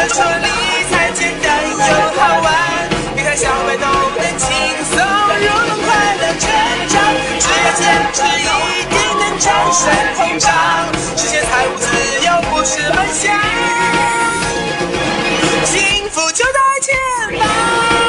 哥说理财简单又好玩，理财小白都能轻松入门，快乐成长，只要坚持一定能战胜通胀，实现财务自由不是梦想，幸福就在前方。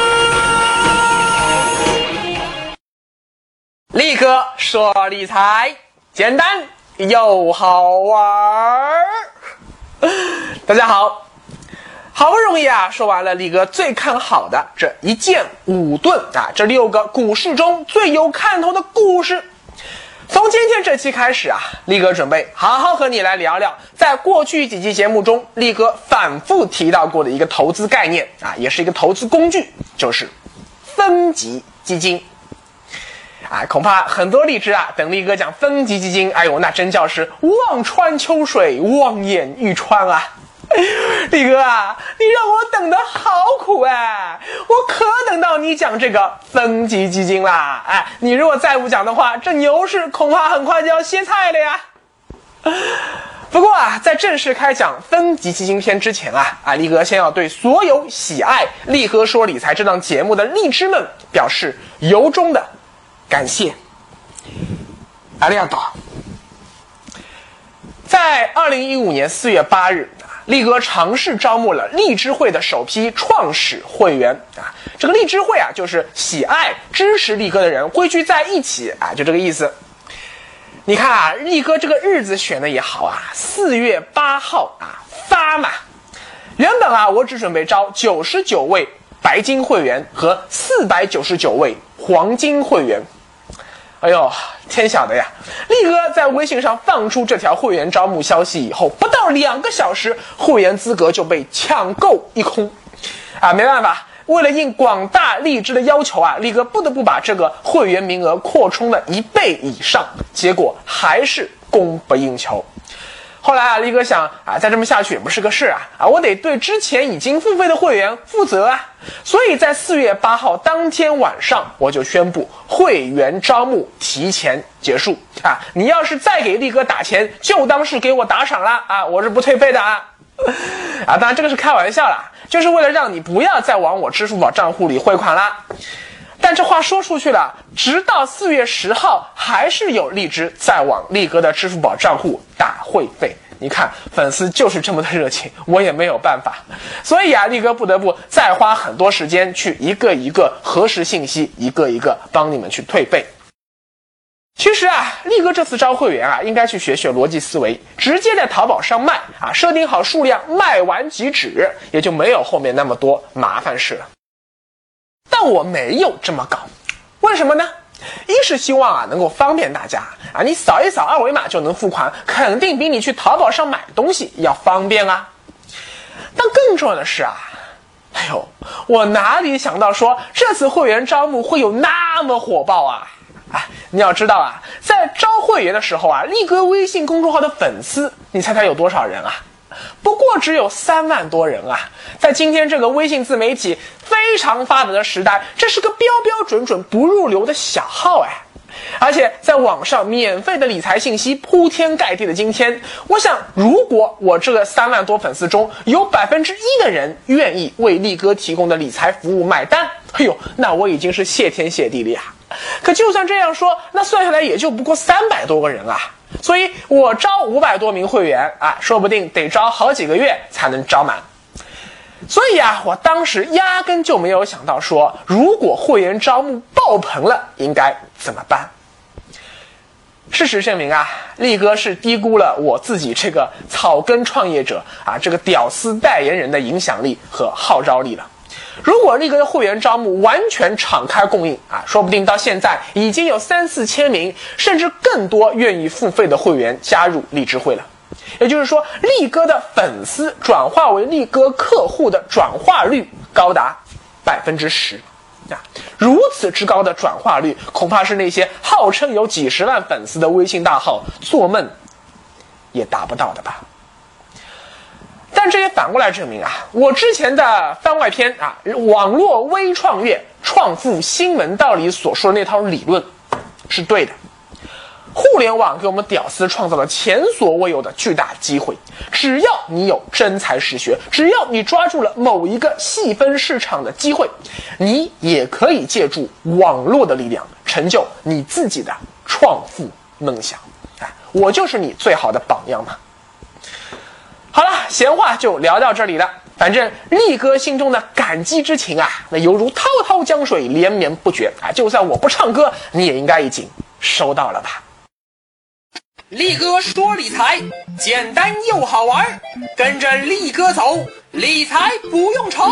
力哥说理财简单又好玩。大家好，好不容易啊说完了力哥最看好的这一箭五盾啊，这6个股市中最有看头的故事。从今天这期开始啊，力哥准备好好和你来聊聊在过去几期节目中力哥反复提到过的一个投资概念啊，也是一个投资工具，就是分级基金。恐怕很多荔枝啊，等力哥讲分级基金，哎呦，那真叫是望穿秋水，望眼欲穿啊！力哥啊，你让我等得好苦哎，我可等到你讲这个分级基金啦！你如果再不讲的话，这牛市恐怕很快就要歇菜了呀。不过啊，在正式开讲分级基金篇之前啊，力哥先要对所有喜爱力哥说理财这档节目的荔枝们表示由衷的感谢。ありがとう。在2015年4月8日，力哥尝试招募了荔枝会的首批创始会员啊。这个荔枝会啊，就是喜爱支持力哥的人汇聚在一起啊，就这个意思。你看啊，力哥这个日子选的也好啊，4月8号啊发嘛。原本啊，我只准备招99位白金会员和499位黄金会员。哎呦，天晓得呀！力哥在微信上放出这条会员招募消息以后，不到2个小时，会员资格就被抢购一空。没办法，为了应广大荔枝的要求啊，力哥不得不把这个会员名额扩充了1倍以上，结果还是供不应求。后来啊，力哥想再这么下去也不是个事啊，我得对之前已经付费的会员负责啊。所以在4月8号当天晚上，我就宣布会员招募提前结束啊！你要是再给力哥打钱，就当是给我打赏了啊！我是不退费的啊！当然这个是开玩笑啦，就是为了让你不要再往我支付宝账户里汇款啦。但这话说出去了，直到4月10号，还是有荔枝在往力哥的支付宝账户打会费。你看，粉丝就是这么的热情，我也没有办法。所以啊，力哥不得不再花很多时间去一个一个核实信息，一个一个帮你们去退费。其实啊，力哥这次招会员啊，应该去学学逻辑思维，直接在淘宝上卖啊，设定好数量，卖完即止，也就没有后面那么多麻烦事了。但我没有这么搞，为什么呢？一是希望啊能够方便大家啊，你扫一扫二维码就能付款，肯定比你去淘宝上买东西要方便啊。但更重要的是啊，我哪里想到说这次会员招募会有那么火爆啊！你要知道啊，在招会员的时候啊，力哥微信公众号的粉丝，你猜猜有多少人啊？不过只有3万多人啊！在今天这个微信自媒体非常发达的时代，这是个标标准准不入流的小号而且在网上免费的理财信息铺天盖地的今天，我想如果我这个3万多粉丝中有1%的人愿意为力哥提供的理财服务买单，那我已经是谢天谢地了呀！可就算这样说，那算下来也就不过300多个人啊！所以我招500多名会员说不定得招好几个月才能招满。所以我当时压根就没有想到说，如果会员招募爆棚了，应该怎么办？事实证明力哥是低估了我自己这个草根创业者这个屌丝代言人的影响力和号召力了。如果力哥的会员招募完全敞开供应说不定到现在已经有3-4千名甚至更多愿意付费的会员加入荔枝会了。也就是说，力哥的粉丝转化为力哥客户的转化率高达10%如此之高的转化率，恐怕是那些号称有几十万粉丝的微信大号做梦也达不到的吧。但这也反过来证明我之前的番外篇网络微创业创富新门道里所说的那套理论是对的。 互联网给我们屌丝创造了前所未有的巨大机会，只要你有真才实学，只要你抓住了某一个细分市场的机会，你也可以借助网络的力量成就你自己的创富梦想。我就是你最好的榜样嘛。好了，闲话就聊到这里了。反正力哥心中的感激之情啊，那犹如滔滔江水连绵不绝啊！就算我不唱歌，你也应该已经收到了吧？力哥说理财简单又好玩，跟着力哥走，理财不用愁。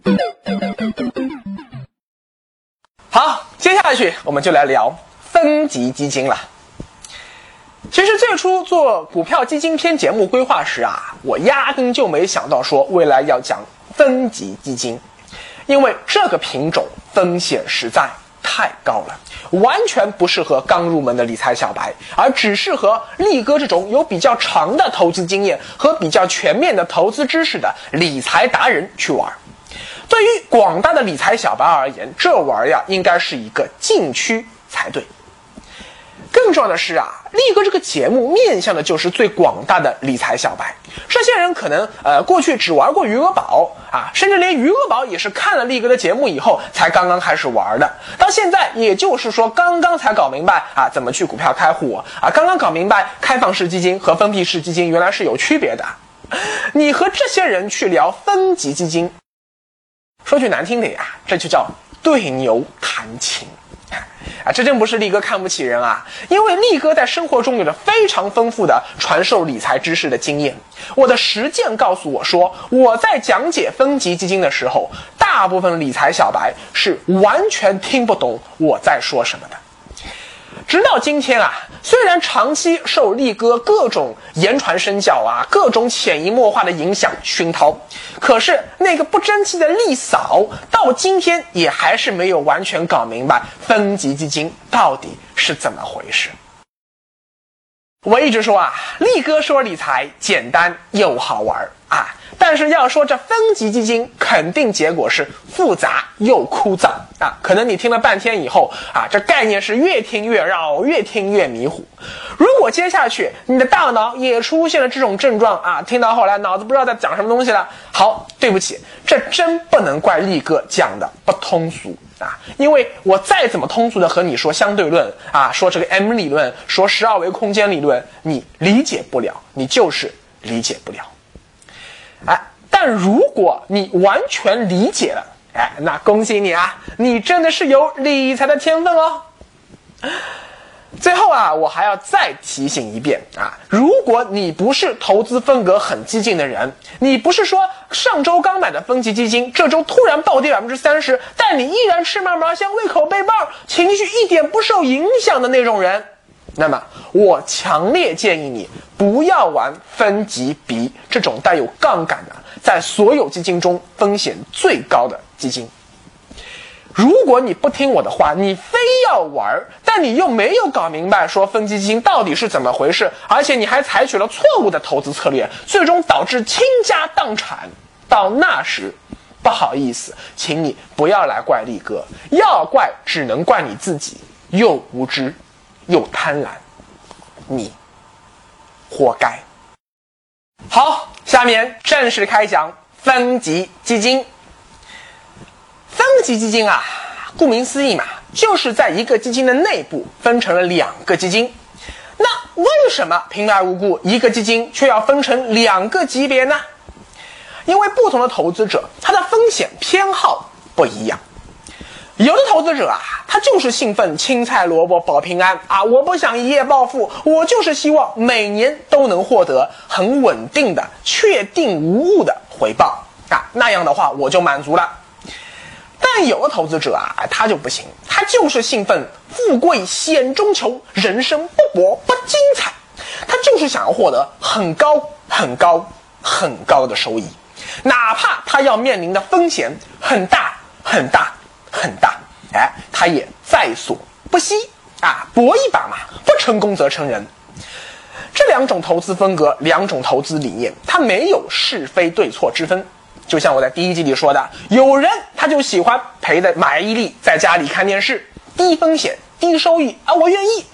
好，接下去我们就来聊分级基金了。其实最初做股票基金篇节目规划时啊，我压根就没想到说未来要讲分级基金，因为这个品种风险实在太高了，完全不适合刚入门的理财小白，而只适合力哥这种有比较长的投资经验和比较全面的投资知识的理财达人去玩。对于广大的理财小白而言，这玩意儿应该是一个禁区才对。更重要的是啊，力哥这个节目面向的就是最广大的理财小白。这些人可能过去只玩过余额宝啊，甚至连余额宝也是看了力哥的节目以后才刚刚开始玩的。到现在也就是说刚刚才搞明白啊怎么去股票开户啊，刚刚搞明白开放式基金和封闭式基金原来是有区别的。你和这些人去聊分级基金，说句难听点啊，这就叫对牛弹琴。这真不是力哥看不起人啊，因为力哥在生活中有着非常丰富的传授理财知识的经验。我的实践告诉我说，我在讲解分级基金的时候，大部分理财小白是完全听不懂我在说什么的。直到今天啊，虽然长期受力哥各种言传身教啊，各种潜移默化的影响熏陶，可是那个不争气的力嫂到今天也还是没有完全搞明白分级基金到底是怎么回事。我一直说啊，力哥说理财简单又好玩啊，但是要说这分级基金，肯定结果是复杂又枯燥啊。可能你听了半天以后啊，这概念是越听越绕，越听越迷糊。如果接下去你的大脑也出现了这种症状啊，听到后来脑子不知道在讲什么东西了，好，对不起，这真不能怪力哥讲的不通俗啊，因为我再怎么通俗的和你说相对论啊，说这个 M 理论，说12维空间理论，你理解不了，你就是理解不了。但如果你完全理解了，那恭喜你啊，你真的是有理财的天分哦。最后啊，我还要再提醒一遍啊，如果你不是投资风格很激进的人，你不是说上周刚买的分级基金这周突然暴跌30%，但你依然吃嘛嘛香，胃口倍棒，情绪一点不受影响的那种人，那么我强烈建议你不要玩分级比这种带有杠杆的，在所有基金中风险最高的基金。如果你不听我的话，你非要玩，但你又没有搞明白说分级基金到底是怎么回事，而且你还采取了错误的投资策略，最终导致倾家荡产，到那时不好意思，请你不要来怪力哥，要怪只能怪你自己，又无知又贪婪，你活该。好，下面正式开讲分级基金。分级基金啊，顾名思义嘛，就是在一个基金的内部分成了2个基金。那为什么平白无故一个基金却要分成2个级别呢？因为不同的投资者他的风险偏好不一样。有的投资者啊，他就是兴奋青菜萝卜保平安啊，我不想一夜暴富，我就是希望每年都能获得很稳定的确定无误的回报啊，那样的话我就满足了。但有的投资者啊，他就不行，他就是兴奋富贵险中求，人生不搏不精彩，他就是想要获得很高很高很高的收益，哪怕他要面临的风险很大很大很大，他也在所不惜啊，搏一把嘛，不成功则成仁。这2种投资风格，2种投资理念，它没有是非对错之分。就像我在第1集里说的，有人他就喜欢赔的买一粒在家里看电视，低风险低收益啊，我愿意。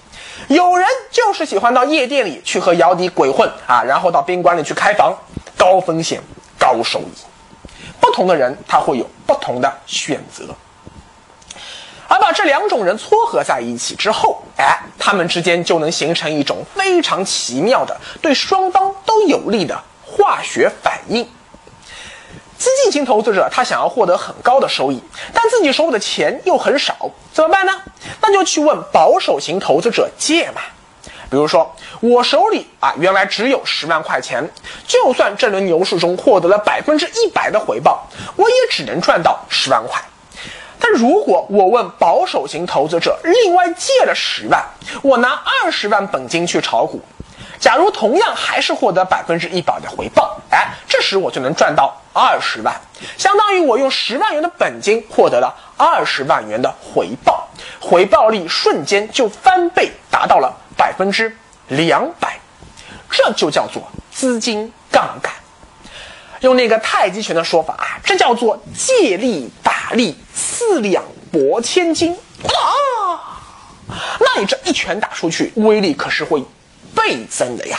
有人就是喜欢到夜店里去和姚笛鬼混啊，然后到宾馆里去开房，高风险高收益。不同的人他会有不同的选择，而把这两种人撮合在一起之后，他们之间就能形成一种非常奇妙的对双方都有利的化学反应。激进型投资者他想要获得很高的收益，但自己手里的钱又很少，怎么办呢？那就去问保守型投资者借嘛。比如说我手里原来只有10万块钱，就算这轮牛市中获得了100%的回报，我也只能赚到10万块。但如果我问保守型投资者另外借了10万，我拿20万本金去炒股，假如同样还是获得100%的回报，这时我就能赚到20万，相当于我用10万元的本金获得了20万元的回报，回报率瞬间就翻倍，达到了200%，这就叫做资金杠杆。用那个太极拳的说法这叫做借力打力，4两拨千斤那你这一拳打出去，威力可是会倍增的呀。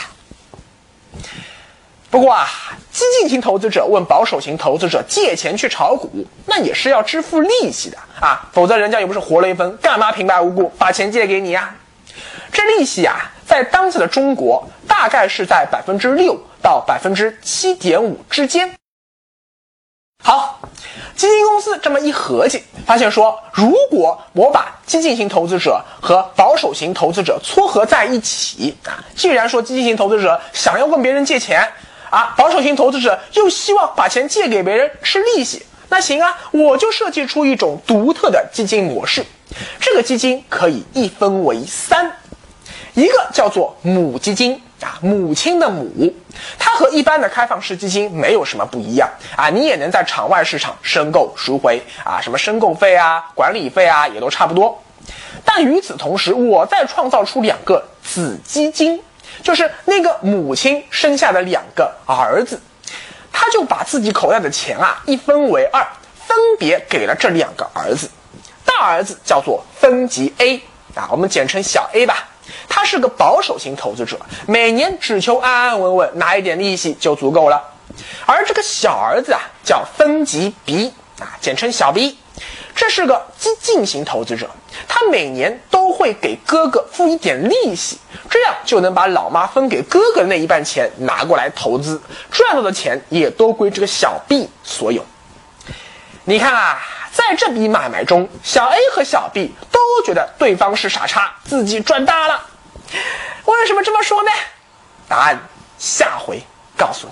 不过激进型投资者问保守型投资者借钱去炒股，那也是要支付利息的否则人家又不是活雷锋，干嘛平白无故把钱借给你呀？这利息在当下的中国大概是在6%到7.5%之间。好，基金公司这么一合计，发现说，如果我把激进型投资者和保守型投资者撮合在一起既然说激进型投资者想要问别人借钱保守型投资者又希望把钱借给别人吃利息，那行我就设计出一种独特的基金模式。这个基金可以一分为3，一个叫做母基金母亲的母，它和一般的开放式基金没有什么不一样你也能在场外市场申购赎回什么申购费管理费也都差不多。但与此同时，我再创造出2个子基金，就是那个母亲生下的2个儿子，他就把自己口袋的钱一分为2，分别给了这2个儿子。大儿子叫做分级 A 我们简称小 A 吧，他是个保守型投资者，每年只求安安稳稳拿一点利息就足够了。而这个小儿子叫分级 B 简称小 B， 这是个激进型投资者，他每年都会给哥哥付一点利息，这样就能把老妈分给哥哥的那一半钱拿过来投资，赚到的钱也都归这个小 B 所有。你看在这笔买卖中，小 A 和小 B 都觉得对方是傻叉，自己赚大了。为什么这么说呢？答案下回告诉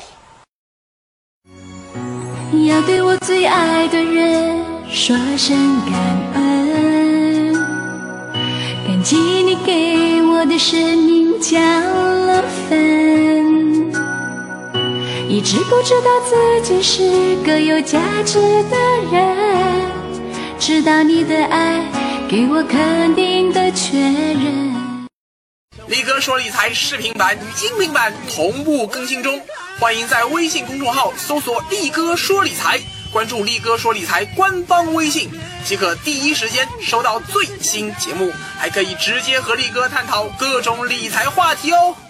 你。要对我最爱的人说声感恩，感激你给我的生命加了分，一直不知道自己是个有价值的人，直到你的爱给我肯定的确认。 力哥说理财视频版与音频版同步更新中，欢迎在微信公众号搜索力哥说理财，关注力哥说理财官方微信，即可第一时间收到最新节目，还可以直接和力哥探讨各种理财话题哦。